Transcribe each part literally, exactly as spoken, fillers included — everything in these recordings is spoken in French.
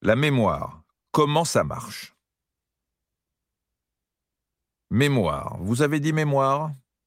La mémoire, comment ça marche? Mémoire, vous avez dit mémoire?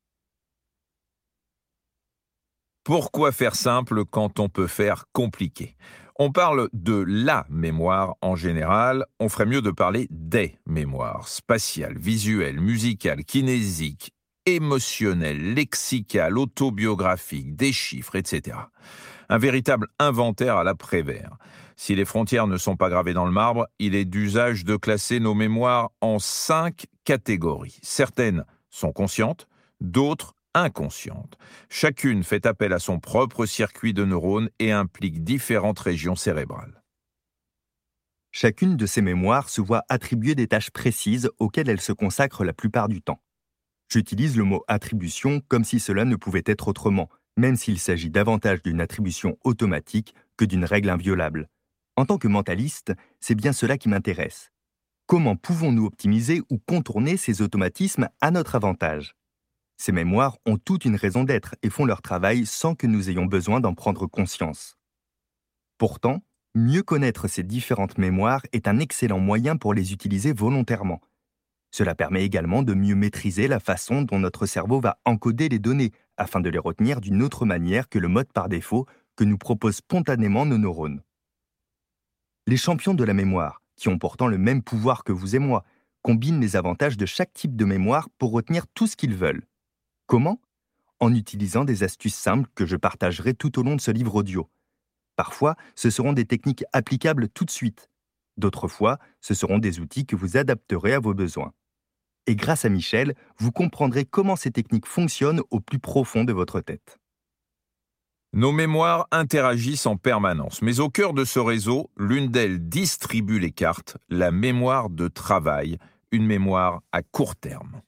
Pourquoi faire simple quand on peut faire compliqué? On parle de la mémoire en général, on ferait mieux de parler des mémoires, spatiales, visuelles, musicales, kinésiques, émotionnelles, lexicales, autobiographiques, des chiffres, et cetera. Un véritable inventaire à la Prévert. Si les frontières ne sont pas gravées dans le marbre, il est d'usage de classer nos mémoires en cinq catégories. Certaines sont conscientes, d'autres inconscientes. Chacune fait appel à son propre circuit de neurones et implique différentes régions cérébrales. Chacune de ces mémoires se voit attribuer des tâches précises auxquelles elle se consacre la plupart du temps. J'utilise le mot attribution comme si cela ne pouvait être autrement, même s'il s'agit davantage d'une attribution automatique que d'une règle inviolable. En tant que mentaliste, c'est bien cela qui m'intéresse. Comment pouvons-nous optimiser ou contourner ces automatismes à notre avantage ? Ces mémoires ont toute une raison d'être et font leur travail sans que nous ayons besoin d'en prendre conscience. Pourtant, mieux connaître ces différentes mémoires est un excellent moyen pour les utiliser volontairement. Cela permet également de mieux maîtriser la façon dont notre cerveau va encoder les données afin de les retenir d'une autre manière que le mode par défaut que nous proposent spontanément nos neurones. Les champions de la mémoire, qui ont pourtant le même pouvoir que vous et moi, combinent les avantages de chaque type de mémoire pour retenir tout ce qu'ils veulent. Comment ? En utilisant des astuces simples que je partagerai tout au long de ce livre audio. Parfois, ce seront des techniques applicables tout de suite. D'autres fois, ce seront des outils que vous adapterez à vos besoins. Et grâce à Michel, vous comprendrez comment ces techniques fonctionnent au plus profond de votre tête. Nos mémoires interagissent en permanence, mais au cœur de ce réseau, l'une d'elles distribue les cartes, la mémoire de travail, une mémoire à court terme.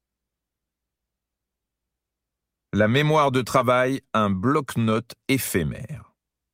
La mémoire de travail, un bloc-notes éphémère.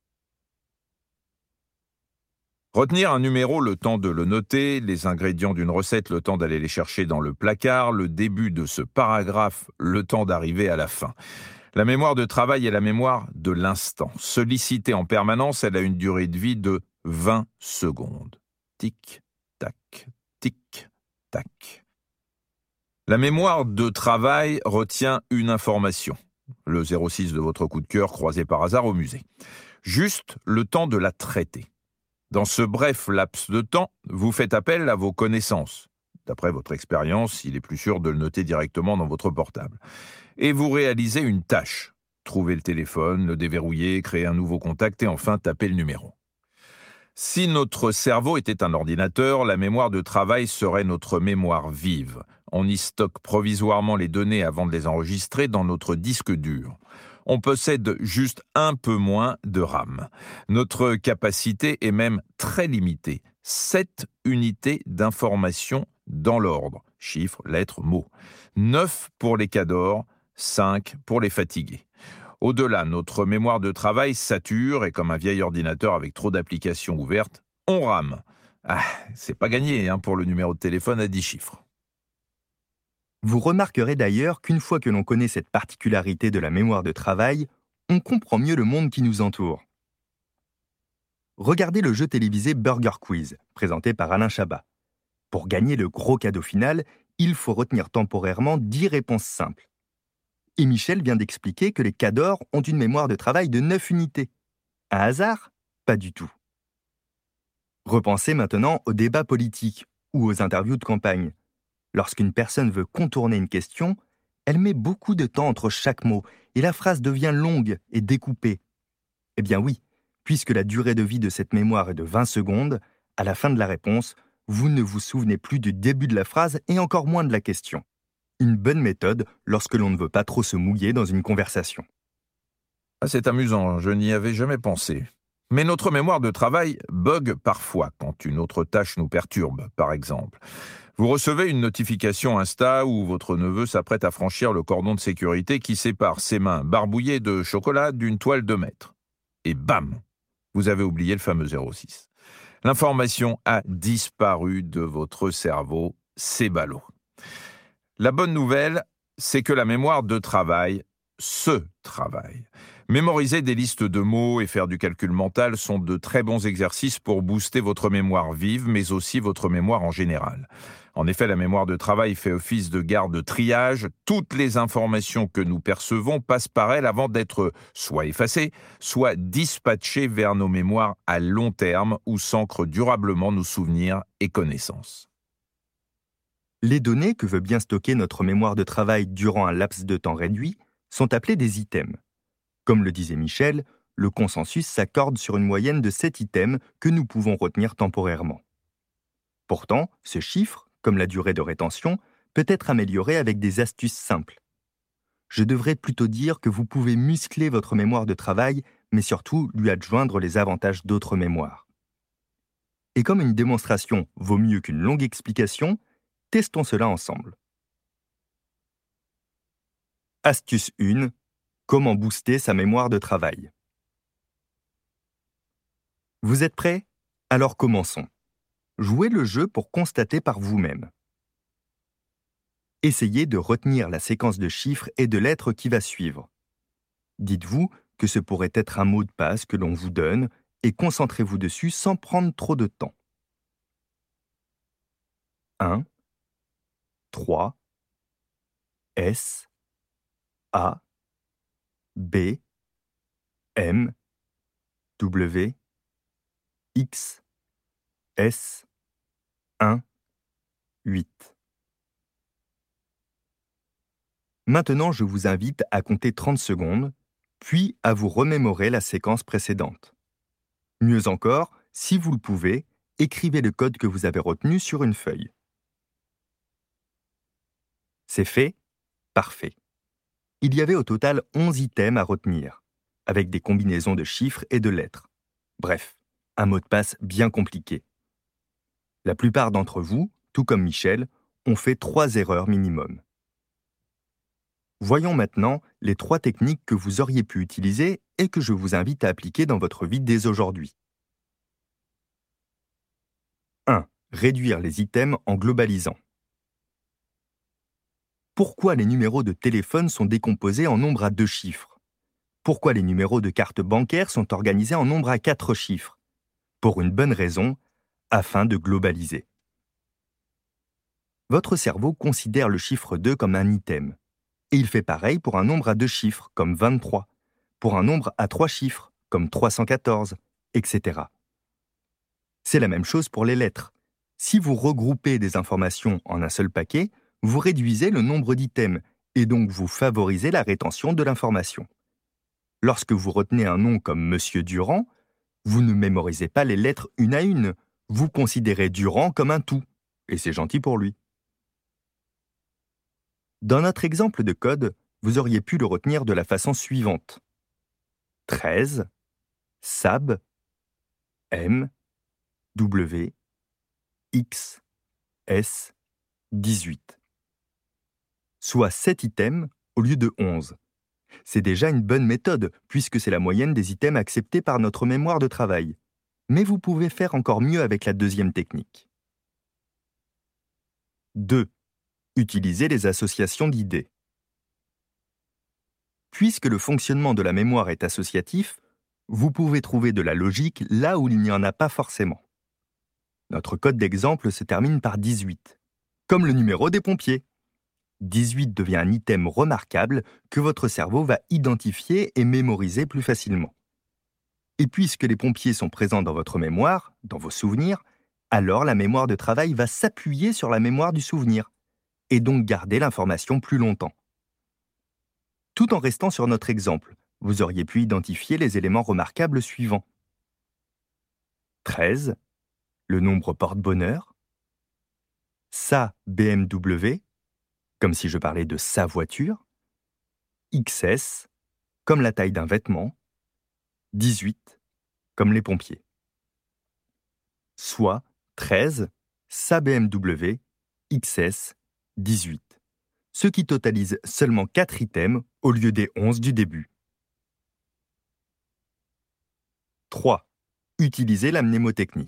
Retenir un numéro le temps de le noter, les ingrédients d'une recette le temps d'aller les chercher dans le placard, le début de ce paragraphe le temps d'arriver à la fin. La mémoire de travail est la mémoire de l'instant. Sollicitée en permanence, elle a une durée de vie de vingt secondes. Tic, tac, tic, tac. La mémoire de travail retient une information. Le zéro six de votre coup de cœur croisé par hasard au musée. Juste le temps de la traiter. Dans ce bref laps de temps, vous faites appel à vos connaissances. D'après votre expérience, il est plus sûr de le noter directement dans votre portable. Et vous réalisez une tâche. Trouver le téléphone, le déverrouiller, créer un nouveau contact et enfin taper le numéro. Si notre cerveau était un ordinateur, la mémoire de travail serait notre mémoire vive. On y stocke provisoirement les données avant de les enregistrer dans notre disque dur. On possède juste un peu moins de RAM. Notre capacité est même très limitée. sept unités d'information dans l'ordre. Chiffres, lettres, mots. neuf pour les cadors, cinq pour les fatigués. Au-delà, notre mémoire de travail sature et comme un vieil ordinateur avec trop d'applications ouvertes, on rame. Ah, c'est pas gagné hein, pour le numéro de téléphone à dix chiffres. Vous remarquerez d'ailleurs qu'une fois que l'on connaît cette particularité de la mémoire de travail, on comprend mieux le monde qui nous entoure. Regardez le jeu télévisé Burger Quiz, présenté par Alain Chabat. Pour gagner le gros cadeau final, il faut retenir temporairement dix réponses simples. Et Michel vient d'expliquer que les cadors ont une mémoire de travail de neuf unités. Un hasard ? Pas du tout. Repensez maintenant aux débats politiques ou aux interviews de campagne. Lorsqu'une personne veut contourner une question, elle met beaucoup de temps entre chaque mot et la phrase devient longue et découpée. Eh bien oui, puisque la durée de vie de cette mémoire est de vingt secondes, à la fin de la réponse, vous ne vous souvenez plus du début de la phrase et encore moins de la question. Une bonne méthode lorsque l'on ne veut pas trop se mouiller dans une conversation. Ah, c'est amusant, je n'y avais jamais pensé. Mais notre mémoire de travail bug parfois quand une autre tâche nous perturbe, par exemple. Vous recevez une notification Insta où votre neveu s'apprête à franchir le cordon de sécurité qui sépare ses mains barbouillées de chocolat d'une toile de mètre. Et bam, vous avez oublié le fameux zéro six. L'information a disparu de votre cerveau, c'est ballot. La bonne nouvelle, c'est que la mémoire de travail ce travail. Mémoriser des listes de mots et faire du calcul mental sont de très bons exercices pour booster votre mémoire vive, mais aussi votre mémoire en général. En effet, la mémoire de travail fait office de garde-triage. Toutes les informations que nous percevons passent par elle avant d'être soit effacées, soit dispatchées vers nos mémoires à long terme où s'ancrent durablement nos souvenirs et connaissances. Les données que veut bien stocker notre mémoire de travail durant un laps de temps réduit sont appelées des items. Comme le disait Michel, le consensus s'accorde sur une moyenne de sept items que nous pouvons retenir temporairement. Pourtant, ce chiffre, comme la durée de rétention, peut être amélioré avec des astuces simples. Je devrais plutôt dire que vous pouvez muscler votre mémoire de travail, mais surtout lui adjoindre les avantages d'autres mémoires. Et comme une démonstration vaut mieux qu'une longue explication, testons cela ensemble. Astuce un. Comment booster sa mémoire de travail. Vous êtes prêts? Alors commençons. Jouez le jeu pour constater par vous-même. Essayez de retenir la séquence de chiffres et de lettres qui va suivre. Dites-vous que ce pourrait être un mot de passe que l'on vous donne et concentrez-vous dessus sans prendre trop de temps. un, trois, S, A, B, M, W, X, S, un, huit. Maintenant, je vous invite à compter trente secondes, puis à vous remémorer la séquence précédente. Mieux encore, si vous le pouvez, écrivez le code que vous avez retenu sur une feuille. C'est fait? Parfait. Il y avait au total onze items à retenir, avec des combinaisons de chiffres et de lettres. Bref, un mot de passe bien compliqué. La plupart d'entre vous, tout comme Michel, ont fait trois erreurs minimum. Voyons maintenant les trois techniques que vous auriez pu utiliser et que je vous invite à appliquer dans votre vie dès aujourd'hui. un. Réduire les items en globalisant. Pourquoi les numéros de téléphone sont décomposés en nombre à deux chiffres? Pourquoi les numéros de carte bancaire sont organisés en nombre à quatre chiffres? Pour une bonne raison, afin de globaliser. Votre cerveau considère le chiffre deux comme un item. Et il fait pareil pour un nombre à deux chiffres, comme vingt-trois, pour un nombre à trois chiffres, comme trois cent quatorze, et cetera. C'est la même chose pour les lettres. Si vous regroupez des informations en un seul paquet, vous réduisez le nombre d'items, et donc vous favorisez la rétention de l'information. Lorsque vous retenez un nom comme Monsieur Durand, vous ne mémorisez pas les lettres une à une, vous considérez Durand comme un tout, et c'est gentil pour lui. Dans notre exemple de code, vous auriez pu le retenir de la façon suivante. treize, S A B, M, W, X, S, dix-huit. Soit sept items au lieu de onze. C'est déjà une bonne méthode, puisque c'est la moyenne des items acceptés par notre mémoire de travail. Mais vous pouvez faire encore mieux avec la deuxième technique. deux. Utilisez les associations d'idées. Puisque le fonctionnement de la mémoire est associatif, vous pouvez trouver de la logique là où il n'y en a pas forcément. Notre code d'exemple se termine par dix-huit, comme le numéro des pompiers. dix-huit devient un item remarquable que votre cerveau va identifier et mémoriser plus facilement. Et puisque les pompiers sont présents dans votre mémoire, dans vos souvenirs, alors la mémoire de travail va s'appuyer sur la mémoire du souvenir, et donc garder l'information plus longtemps. Tout en restant sur notre exemple, vous auriez pu identifier les éléments remarquables suivants. treize, le nombre porte-bonheur. Sa B M W, comme si je parlais de sa voiture. X S, comme la taille d'un vêtement. dix-huit, comme les pompiers. Soit treize, sa B M W, X S, dix-huit. Ce qui totalise seulement quatre items au lieu des onze du début. trois. Utilisez la mnémotechnie.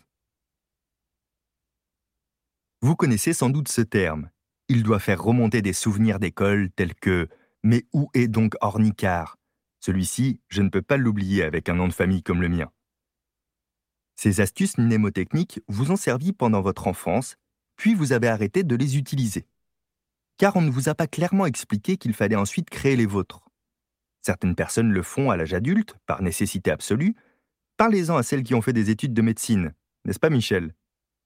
Vous connaissez sans doute ce terme. Il doit faire remonter des souvenirs d'école tels que Mais où est donc Ornicar? Celui-ci, je ne peux pas l'oublier avec un nom de famille comme le mien. Ces astuces mnémotechniques vous ont servi pendant votre enfance, puis vous avez arrêté de les utiliser. Car on ne vous a pas clairement expliqué qu'il fallait ensuite créer les vôtres. Certaines personnes le font à l'âge adulte, par nécessité absolue. Parlez-en à celles qui ont fait des études de médecine, n'est-ce pas Michel?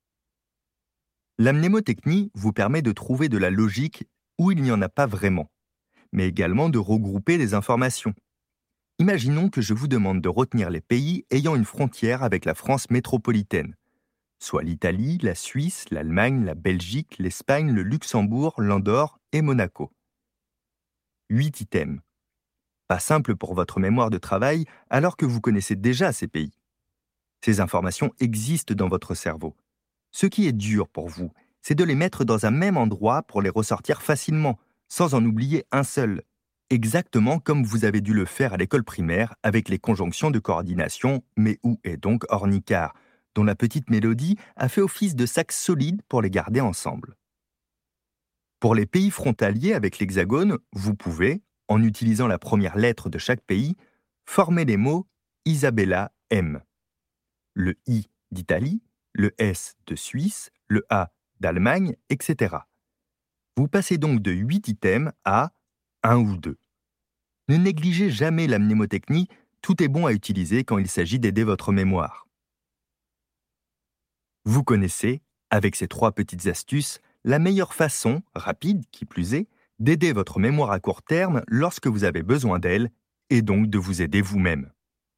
La mnémotechnie vous permet de trouver de la logique où il n'y en a pas vraiment, mais également de regrouper des informations. Imaginons que je vous demande de retenir les pays ayant une frontière avec la France métropolitaine, soit l'Italie, la Suisse, l'Allemagne, la Belgique, l'Espagne, le Luxembourg, l'Andorre et Monaco. Huit items. Pas simple pour votre mémoire de travail alors que vous connaissez déjà ces pays. Ces informations existent dans votre cerveau. Ce qui est dur pour vous, c'est de les mettre dans un même endroit pour les ressortir facilement, sans en oublier un seul. Exactement comme vous avez dû le faire à l'école primaire avec les conjonctions de coordination « mais où est donc Ornicar » dont la petite mélodie a fait office de sac solide pour les garder ensemble. Pour les pays frontaliers avec l'hexagone, vous pouvez, en utilisant la première lettre de chaque pays, former les mots « Isabella aime ». Le « I » d'Italie, le « S » de Suisse, le « A » d'Allemagne, et cetera. Vous passez donc de huit items à un ou deux. Ne négligez jamais la mnémotechnie, tout est bon à utiliser quand il s'agit d'aider votre mémoire. Vous connaissez, avec ces trois petites astuces, la meilleure façon, rapide qui plus est, d'aider votre mémoire à court terme lorsque vous avez besoin d'elle, et donc de vous aider vous-même.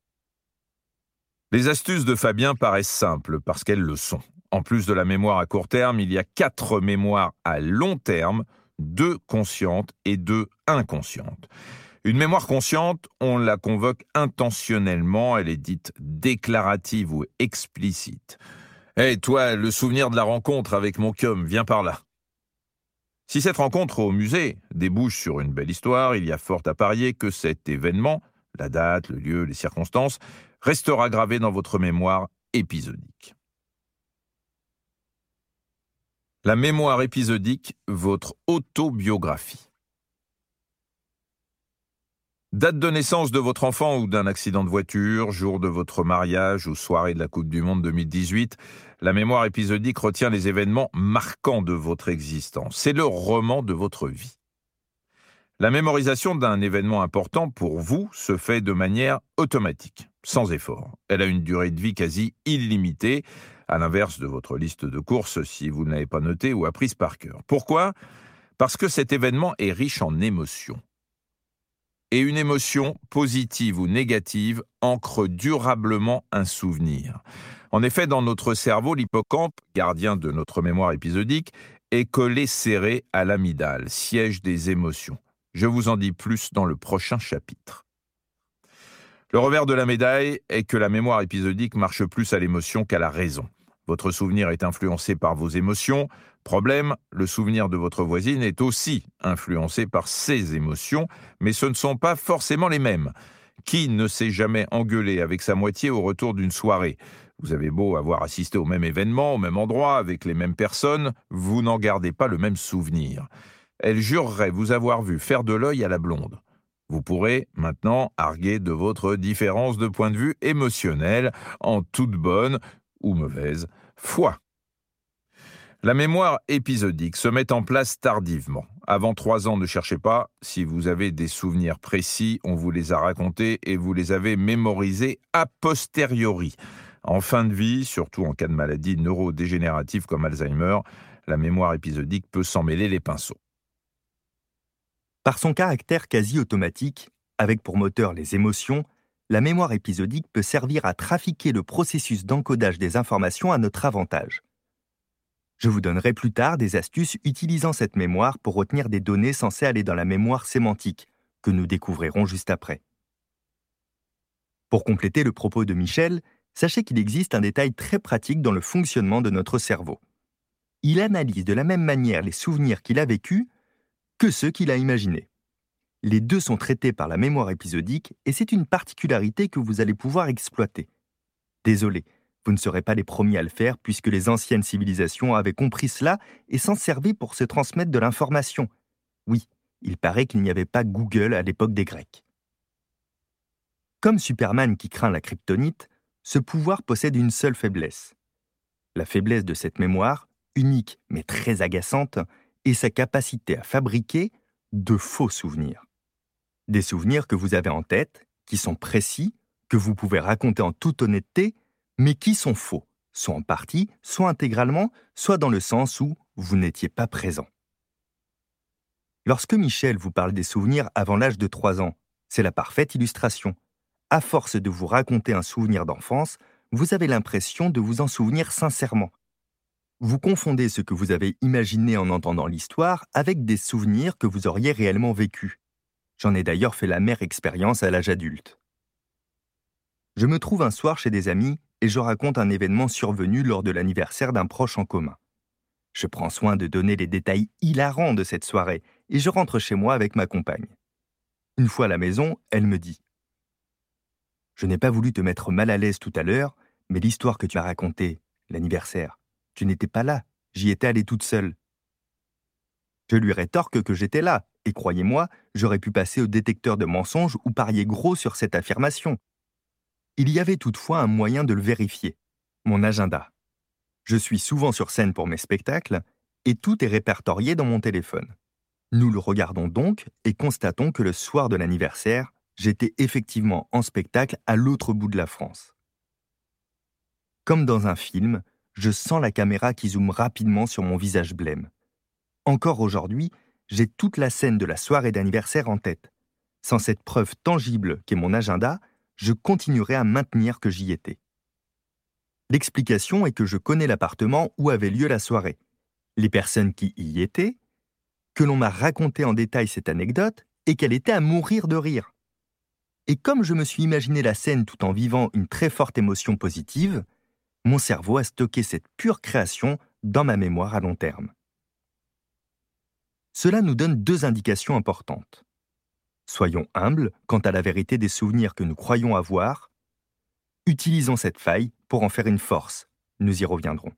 Les astuces de Fabien paraissent simples parce qu'elles le sont. En plus de la mémoire à court terme, il y a quatre mémoires à long terme, deux conscientes et deux inconscientes. Une mémoire consciente, on la convoque intentionnellement, elle est dite déclarative ou explicite. « Hé, hey, toi, le souvenir de la rencontre avec mon cum, viens par là. » Si cette rencontre au musée débouche sur une belle histoire, il y a fort à parier que cet événement, la date, le lieu, les circonstances, restera gravé dans votre mémoire épisodique. La mémoire épisodique, votre autobiographie. Date de naissance de votre enfant ou d'un accident de voiture, jour de votre mariage ou soirée de la Coupe du Monde deux mille dix-huit, la mémoire épisodique retient les événements marquants de votre existence. C'est le roman de votre vie. La mémorisation d'un événement important pour vous se fait de manière automatique, sans effort. Elle a une durée de vie quasi illimitée, à l'inverse de votre liste de courses si vous ne l'avez pas notée ou apprise par cœur. Pourquoi ? Parce que cet événement est riche en émotions. Et une émotion, positive ou négative, ancre durablement un souvenir. En effet, dans notre cerveau, l'hippocampe, gardien de notre mémoire épisodique, est collé serré à l'amygdale, siège des émotions. Je vous en dis plus dans le prochain chapitre. Le revers de la médaille est que la mémoire épisodique marche plus à l'émotion qu'à la raison. Votre souvenir est influencé par vos émotions. Problème, le souvenir de votre voisine est aussi influencé par ses émotions, mais ce ne sont pas forcément les mêmes. Qui ne s'est jamais engueulé avec sa moitié au retour d'une soirée ? Vous avez beau avoir assisté au même événement, au même endroit, avec les mêmes personnes, vous n'en gardez pas le même souvenir. Elle jurerait vous avoir vu faire de l'œil à la blonde. Vous pourrez maintenant arguer de votre différence de point de vue émotionnel en toute bonne ou mauvaise foi. La mémoire épisodique se met en place tardivement. Avant trois ans, ne cherchez pas. Si vous avez des souvenirs précis, on vous les a racontés et vous les avez mémorisés a posteriori. En fin de vie, surtout en cas de maladie neurodégénérative comme Alzheimer, la mémoire épisodique peut s'en mêler les pinceaux. Par son caractère quasi automatique, avec pour moteur les émotions, la mémoire épisodique peut servir à trafiquer le processus d'encodage des informations à notre avantage. Je vous donnerai plus tard des astuces utilisant cette mémoire pour retenir des données censées aller dans la mémoire sémantique, que nous découvrirons juste après. Pour compléter le propos de Michel, sachez qu'il existe un détail très pratique dans le fonctionnement de notre cerveau. Il analyse de la même manière les souvenirs qu'il a vécus que ceux qu'il a imaginés. Les deux sont traités par la mémoire épisodique et c'est une particularité que vous allez pouvoir exploiter. Désolé, vous ne serez pas les premiers à le faire puisque les anciennes civilisations avaient compris cela et s'en servaient pour se transmettre de l'information. Oui, Il paraît qu'il n'y avait pas Google à l'époque des Grecs. Comme Superman qui craint la kryptonite, ce pouvoir possède une seule faiblesse. La faiblesse de cette mémoire, unique mais très agaçante, est sa capacité à fabriquer de faux souvenirs. Des souvenirs que vous avez en tête, qui sont précis, que vous pouvez raconter en toute honnêteté, mais qui sont faux, soit en partie, soit intégralement, soit dans le sens où vous n'étiez pas présent. Lorsque Michel vous parle des souvenirs avant l'âge de trois ans, c'est la parfaite illustration. À force de vous raconter un souvenir d'enfance, vous avez l'impression de vous en souvenir sincèrement. Vous confondez ce que vous avez imaginé en entendant l'histoire avec des souvenirs que vous auriez réellement vécus. J'en ai d'ailleurs fait la mère expérience à l'âge adulte. Je me trouve un soir chez des amis et je raconte un événement survenu lors de l'anniversaire d'un proche en commun. Je prends soin de donner les détails hilarants de cette soirée et je rentre chez moi avec ma compagne. Une fois à la maison, elle me dit « Je n'ai pas voulu te mettre mal à l'aise tout à l'heure, mais l'histoire que tu as racontée, l'anniversaire, tu n'étais pas là, j'y étais allée toute seule. » Je lui rétorque que j'étais là, et croyez-moi, j'aurais pu passer au détecteur de mensonges ou parier gros sur cette affirmation. Il y avait toutefois un moyen de le vérifier, mon agenda. Je suis souvent sur scène pour mes spectacles, et tout est répertorié dans mon téléphone. Nous le regardons donc et constatons que le soir de l'anniversaire, j'étais effectivement en spectacle à l'autre bout de la France. Comme dans un film, je sens la caméra qui zoome rapidement sur mon visage blême. Encore aujourd'hui, j'ai toute la scène de la soirée d'anniversaire en tête. Sans cette preuve tangible qu'est mon agenda, je continuerai à maintenir que j'y étais. L'explication est que je connais l'appartement où avait lieu la soirée, les personnes qui y étaient, que l'on m'a raconté en détail cette anecdote et qu'elle était à mourir de rire. Et comme je me suis imaginé la scène tout en vivant une très forte émotion positive, mon cerveau a stocké cette pure création dans ma mémoire à long terme. Cela nous donne deux indications importantes. Soyons humbles quant à la vérité des souvenirs que nous croyons avoir. Utilisons cette faille pour en faire une force. Nous y reviendrons.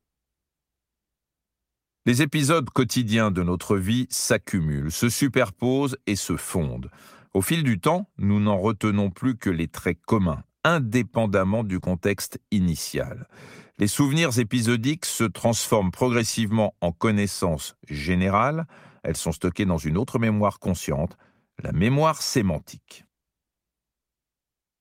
Les épisodes quotidiens de notre vie s'accumulent, se superposent et se fondent. Au fil du temps, nous n'en retenons plus que les traits communs, indépendamment du contexte initial. Les souvenirs épisodiques se transforment progressivement en connaissances générales. Elles sont stockées dans une autre mémoire consciente, la mémoire sémantique.